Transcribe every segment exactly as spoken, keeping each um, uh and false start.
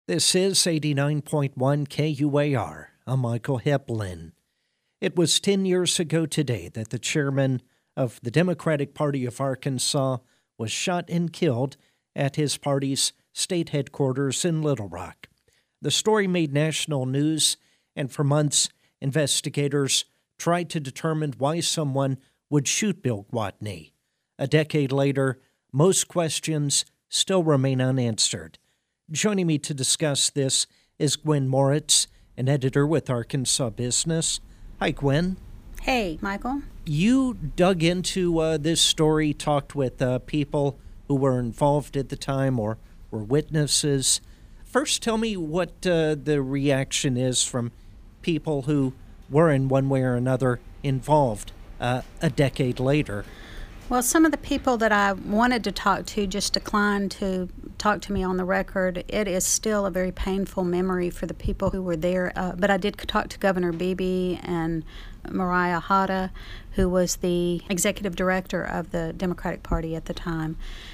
This is eighty-nine point one K U A R. I'm Michael Heplin. It was ten years ago today that the chairman of the Democratic Party of Arkansas was shot and killed at his party's state headquarters in Little Rock. The story made national news, and for months, investigators tried to determine why someone would shoot Bill Gwatney. A decade later, most questions still remain unanswered. Joining me to discuss this is Gwen Moritz, an editor with Arkansas Business. Hi, Gwen. Hey, Michael. You dug into uh, this story, talked with uh, people who were involved at the time or were witnesses. First, tell me what uh, the reaction is from people who were in one way or another involved uh, a decade later. Well, some of the people that I wanted to talk to just declined to talk to me on the record. It is still a very painful memory for the people who were there. Uh, but I did talk to Governor Beebe and Mariah Hata, who was the executive director of the Democratic Party at the time.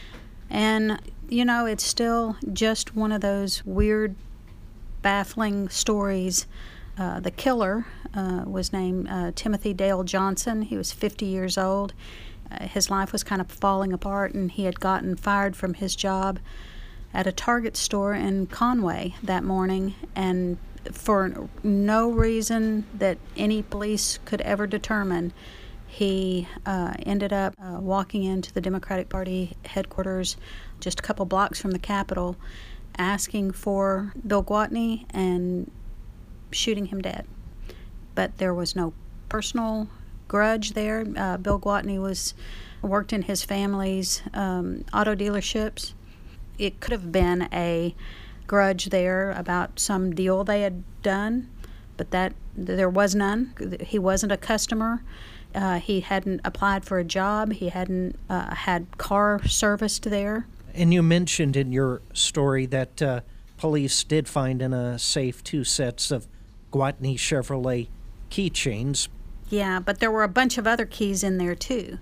And, you know, it's still just one of those weird, baffling stories. Uh, the killer uh, was named uh, Timothy Dale Johnson. He was fifty years old. Uh, his life was kind of falling apart, and he had gotten fired from his job at a Target store in Conway that morning, and for no reason that any police could ever determine, he uh, ended up uh, walking into the Democratic Party headquarters just a couple blocks from the Capitol, asking for Bill Gwatney and shooting him dead. But there was no personal grudge there. Uh, Bill Gwatney was worked in his family's um, auto dealerships. It could have been a grudge there about some deal they had done, but that there was none. He wasn't a customer. Uh, he hadn't applied for a job. He hadn't uh, had car serviced there. And you mentioned in your story that uh, police did find in a safe two sets of Gwatney Chevrolet keychains. Yeah, but there were a bunch of other keys in there, too.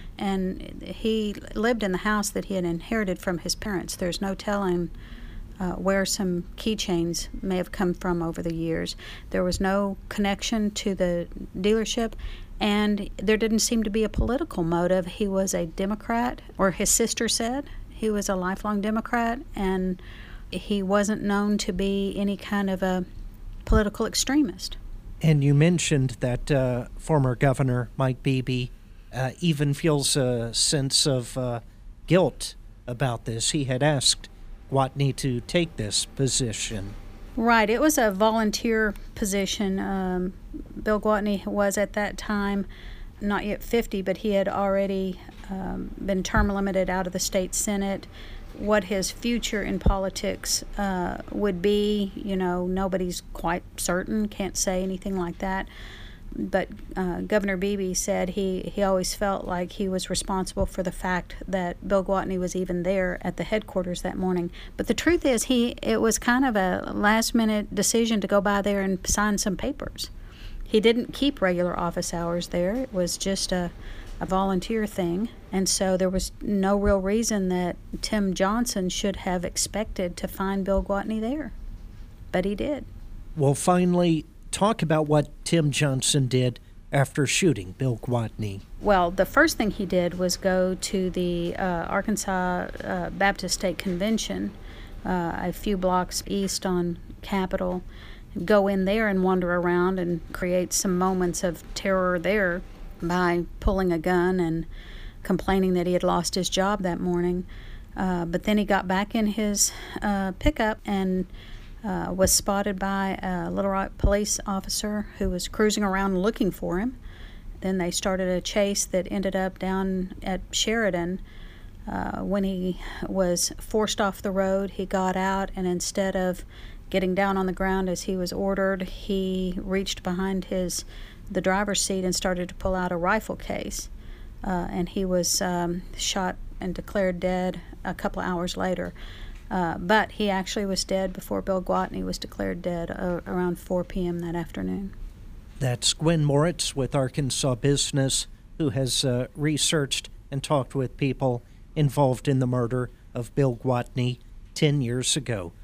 And he lived in the house that he had inherited from his parents. There's no telling uh, where some keychains may have come from over the years. There was no connection to the dealership, and there didn't seem to be a political motive. He was a Democrat, or his sister said he was a lifelong Democrat, and he wasn't known to be any kind of a political extremist. And you mentioned that uh, former Governor Mike Beebe uh, even feels a sense of uh, guilt about this. He had asked Gwatney to take this position. Right. It was a volunteer position. Um, Bill Gwatney was at that time not yet fifty, but he had already um, been term limited out of the state Senate. What his future in politics uh, would be, you know, nobody's quite certain, can't say anything like that. But uh, Governor Beebe said he, he always felt like he was responsible for the fact that Bill Gwatney was even there at the headquarters that morning. But the truth is, he it was kind of a last-minute decision to go by there and sign some papers. He didn't keep regular office hours there. It was just a a volunteer thing, and so there was no real reason that Tim Johnson should have expected to find Bill Gwatney there, but he did. Well, finally, talk about what Tim Johnson did after shooting Bill Gwatney. Well, the first thing he did was go to the uh, Arkansas uh, Baptist State Convention, uh, a few blocks east on Capitol, go in there and wander around and create some moments of terror there by pulling a gun and complaining that he had lost his job that morning. Uh, but then he got back in his uh, pickup and uh, was spotted by a Little Rock police officer who was cruising around looking for him. Then they started a chase that ended up down at Sheridan. Uh, when he was forced off the road, he got out, and instead of getting down on the ground as he was ordered, he reached behind his the driver's seat and started to pull out a rifle case. Uh, and he was um, shot and declared dead a couple of hours later. Uh, but he actually was dead before Bill Gwatney was declared dead uh, around four p.m. that afternoon. That's Gwen Moritz with Arkansas Business, who has uh, researched and talked with people involved in the murder of Bill Gwatney ten years ago.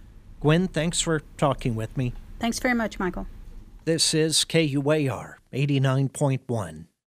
Gwen, thanks for talking with me. Thanks very much, Michael. This is K U A R eighty-nine point one.